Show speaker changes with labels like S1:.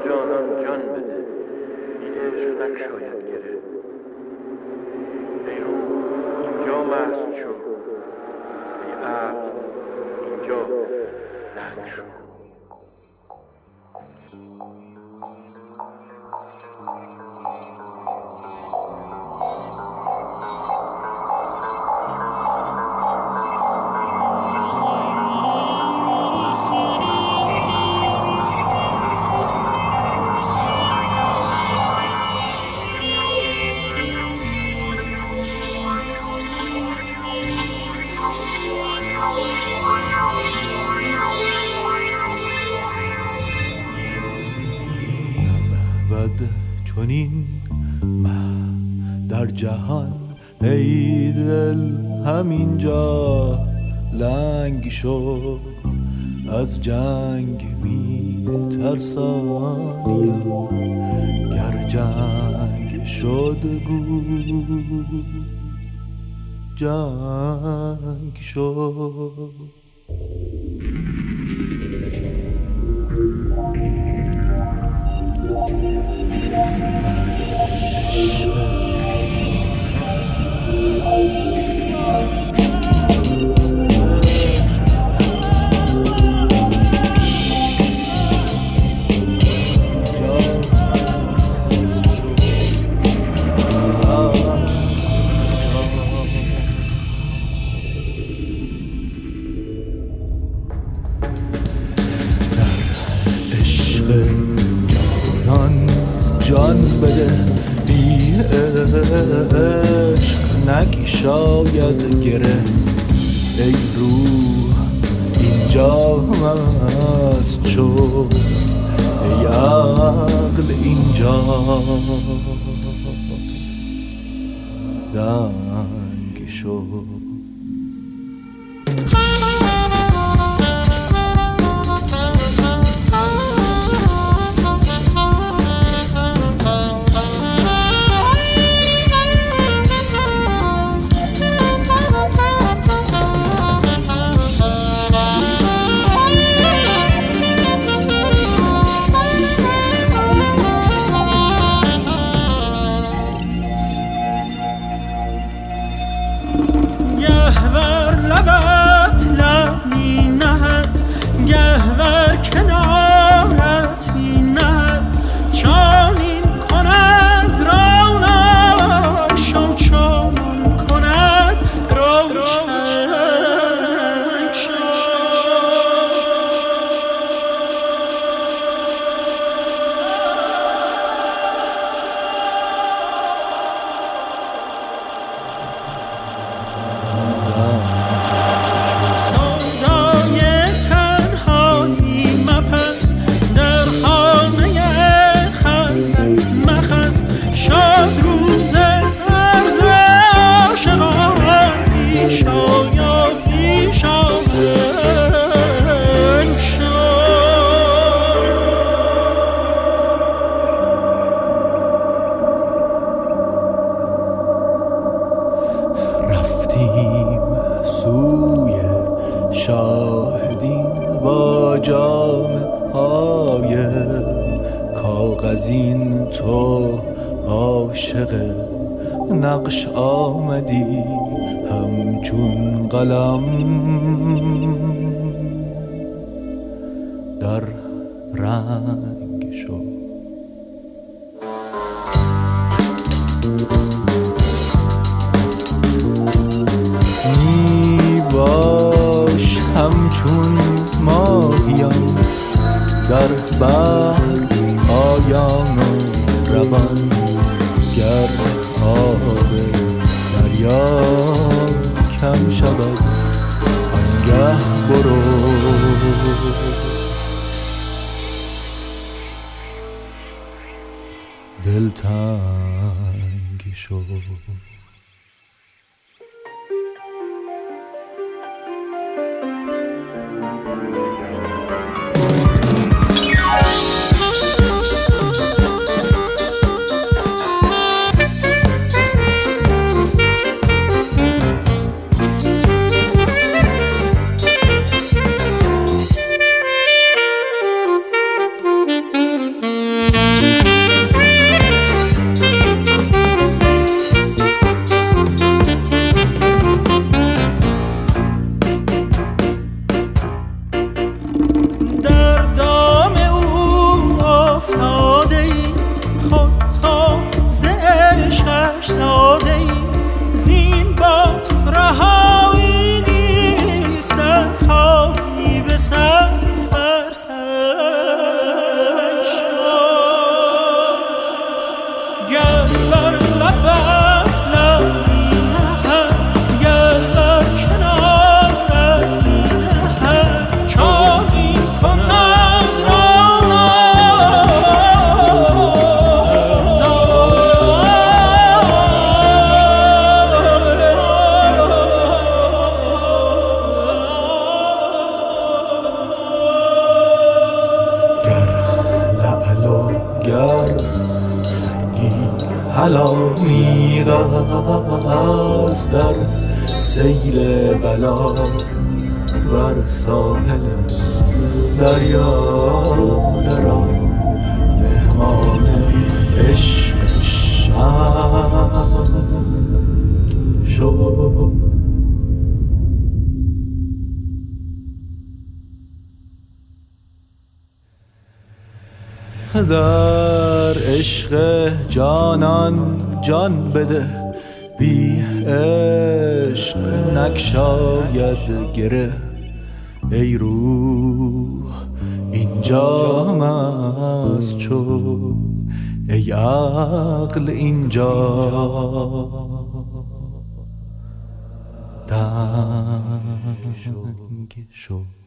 S1: جانان جان بده، بی عشق نشاید گره. ای روح اینجا مست شو، ای عقل اینجا لنگ شو.
S2: چنین من در جهان ای دل همینجا لنگ شو، از جنگ می ترسانیم، گر جنگ شد گو جنگ شد. جان بده، بی عشق نگشاید گره. ای روح اینجا مست شو، ای عقل اینجا دنگ شو. شاهدین با جام های کاغذین، تو عاشق نقش آمدی همچون قلم در رنگ شو. باش همچون ماهیان در بحر آیان و روان، گر آب دریا کم شود آنگه برو دلتنگ شو. کلامی غز در سیل بلا بر ساحل دریا درآ مهمان عشق شب شد. در عشق جانان جان بده، بی عشق نگشاید گره. ای روح اینجا مست شو، ای عقل اینجا تنگ شو.